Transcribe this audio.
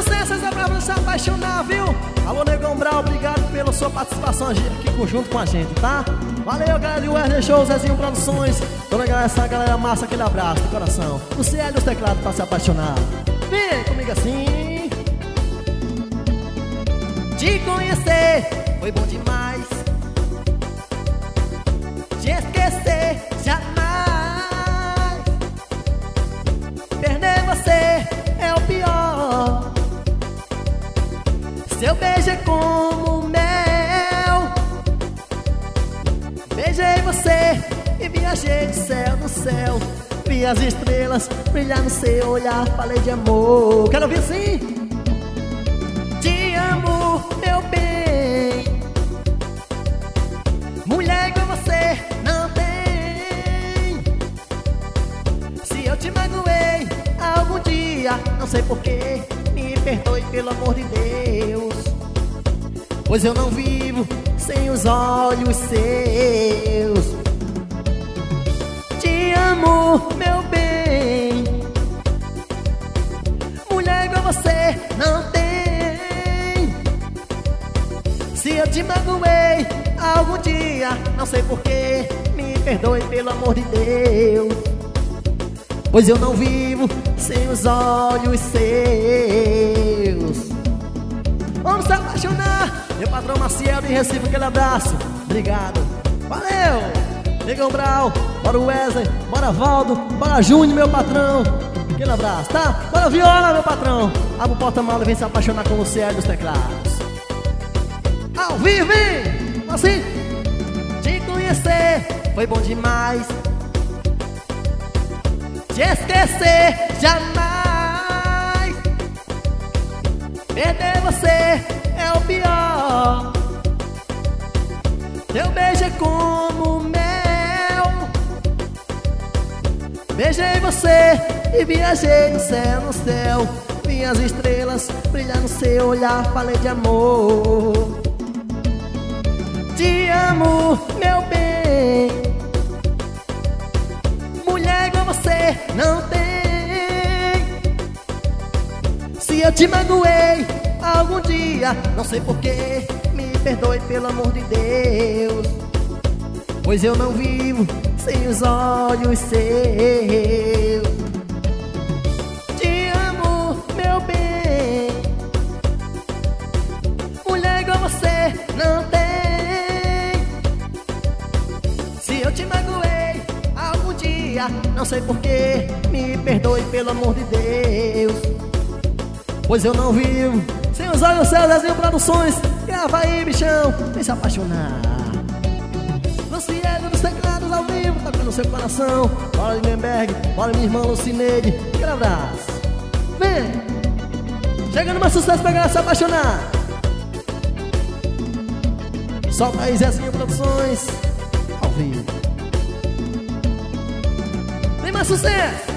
sucesso, essa pra você se apaixonar, viu? Alô, Negão Brau, obrigado pela sua participação aqui junto com a gente, tá? Valeu, galera de Wesley Show, Zezinho Produções. Toda essa galera massa, aquele abraço do coração. O CL e os teclados pra se apaixonar. Vem comigo assim. Te conhecer foi bom demais. Te esquecer jamais. Perder você é o pior. Seu beijo é como mel. Beijei você e viajei de céu no céu. Vi as estrelas brilhar no seu olhar. Falei de amor. Quero ouvir assim. Te amo, meu bem. Mulher igual você não tem. Se eu te magoei algum dia, não sei porquê, me perdoe pelo amor de Deus. Pois eu não vivo sem os olhos seus. Te amo, meu bem. Mulher igual você não tem. Se eu te magoei algum dia, não sei porquê, me perdoe pelo amor de Deus. Pois eu não vivo sem os olhos seus. Vamos se apaixonar. Meu patrão Maciel de Recife, aquele abraço. Obrigado. Valeu. Negão Brau, bora Wesley, bora Valdo, bora Júnior, meu patrão. Aquele abraço, tá? Bora Viola, meu patrão. Abre o porta-mala e vem se apaixonar com o CL dos teclados. Ao vivo, hein? Assim. Te conhecer foi bom demais. Te esquecer jamais. Perder você é o pior. Teu beijo é como mel. Beijei você e viajei no céu, no céu. Vi as estrelas brilhar no seu olhar. Falei de amor. Te amo, meu bem. Mulher igual você não tem. Se eu te magoei algum dia, não sei porquê, me perdoe pelo amor de Deus. Pois eu não vivo sem os olhos seus. Te amo, meu bem. Mulher igual você não tem. Se eu te magoei algum dia, não sei porquê, me perdoe pelo amor de Deus. Pois eu não vivo sem os olhos seus, Zezinho Produções. Grava aí, bichão, vem se apaixonar. Luciano dos teclados ao vivo, tá pelo seu coração. Bora Lindenberg, bora minha irmã Lucineide. Aquele abraço. Vem. Chegando mais sucesso pra galera se apaixonar. Solta aí, Zezinho Produções ao vivo. Vem mais sucesso.